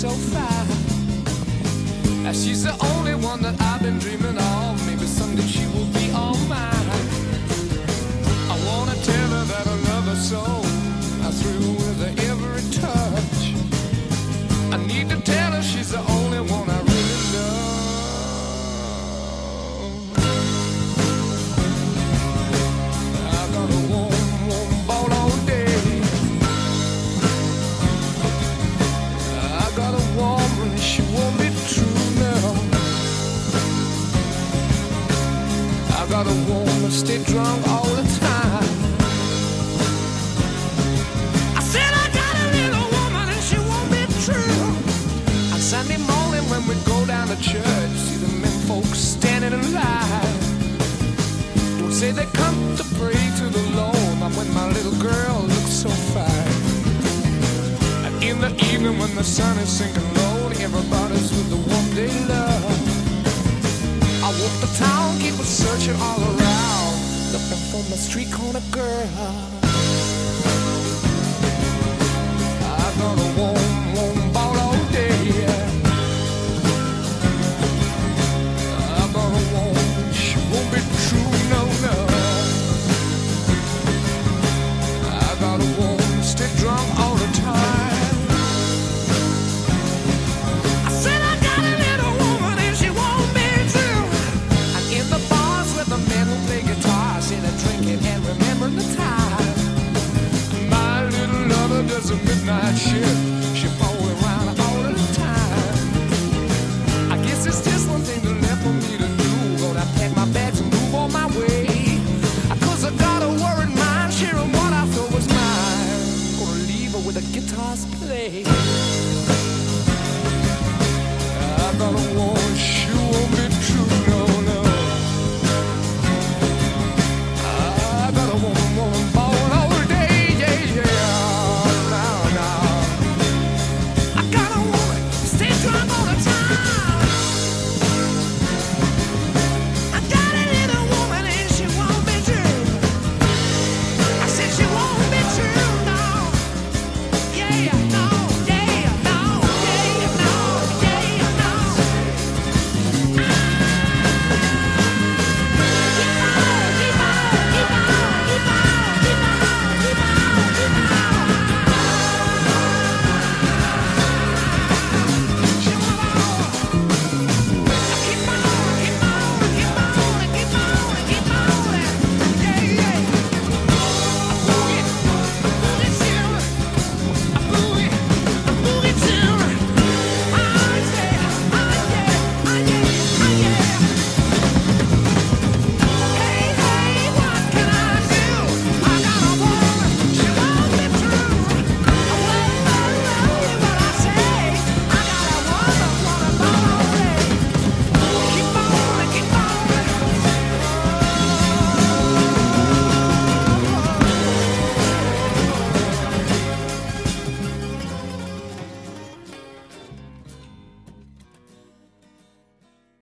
so fine. She's the only one that I've been dreaming of. Maybe someday she will be all mine. I wanna tell her that I love her so. I thrill with her every touch. I need to tell her she's the only one I really love. I got a warm, warm ball all day. I got a woman, she won't be true now. I got a woman, stay drunk all the time. I said I got a little woman and she won't be true. On Sunday morning when we go down to church, see the men folks standing in line. Don't say they come to pray to the Lord, but when my little girl looks so fine. And in the evening when the sun is sinking low, everybody's with the one they love. I walk the town, keep on searching all around, looking for my street corner girl. I got a warm, warm ball all day. I got a woman, she won't be true, no, no. I got a woman, stay drunk all the time. I said I got a little woman and she won't be true. And in the bars where the men who play guitar, sit and drinking and remembering the time. My little lover does a midnight shift. She follows around all the time. I guess it's just one thing left for me to do. Gonna pack my bags and move on my way. 'Cause I got a worried mind, sharing what I thought was mine. Gonna leave her with the guitars play.